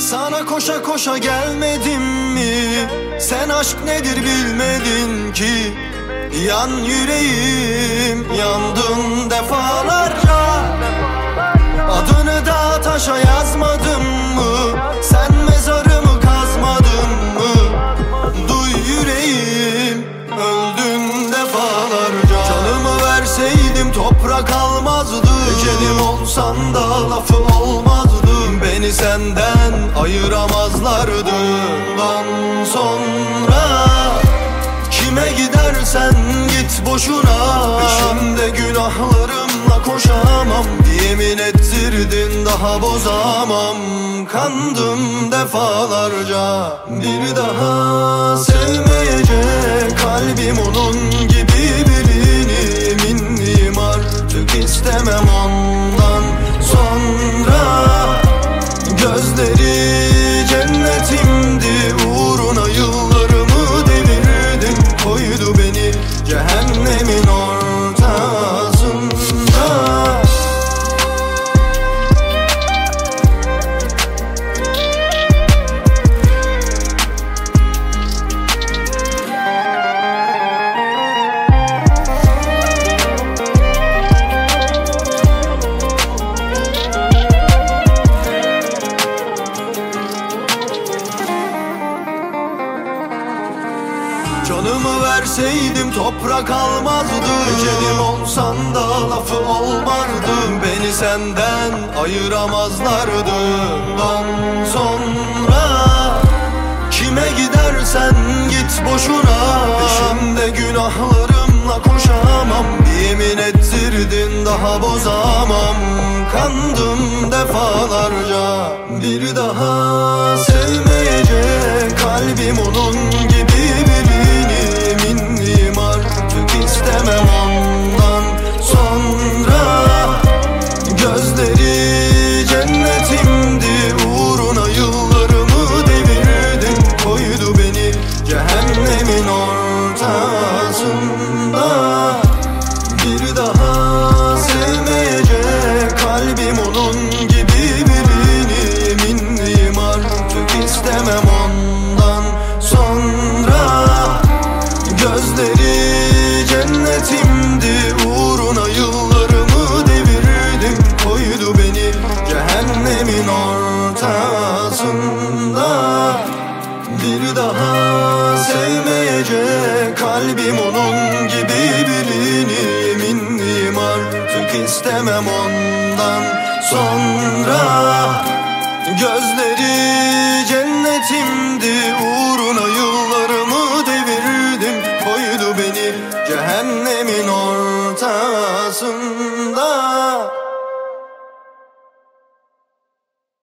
Sana koşa koşa gelmedim mi? Sen aşk nedir bilmedin ki. Yan yüreğim, yandın defalarca. Adını da taşa yazmadım mı? Sen mezarımı kazmadın mı? Duy yüreğim, öldün defalarca. Canımı verseydim toprak almazdı. Ecelim olsan da lafı olmazdı. Beni senden ayıramazlardı. Bundan sonra kime gidersen git boşuna. Peşimde günahlarımla koşamam. Yemin ettirdin daha bozamam. Kandım defalarca. Bir daha sevmeyecek kalbim onun gibi birini. Minniyim artık istemem ondan sonra. Gözleri cennetimdi, uğruna yıllarımı devirdim. Koydu beni cehennemin ortasında. Canımı verseydim toprak almazdı. Ecelim olsan da lafı olmazdı. Beni senden ayıramazlardı. Bundan sonra kime gidersen git boşuna. Peşimde günahlarımla koşamam. Yemin ettirdin daha bozamam. Kandım defalarca. Bir daha sevmeyecek kalbim onun gibi birini. Minniyim artık istemem ondan sonra. Gözleri cennetimdi, uğruna yıllarımı devirdim. Koydu beni cehennemin ortasında. Bir daha sevmeyecek kalbim onun gibi birini. Minniyim artık istemem ondan sonra. Gözleri cennetimdi, uğruna yıllarımı devirdim. Koydu beni cehennemin ortasında. Bir daha sevmeyecek kalbim onun gibi birini. Minniyim artık istemem ondan sonra. Gözleri cennetimdi, uğruna yıllarımı devirdim. Koydu beni cehennemin ortasında.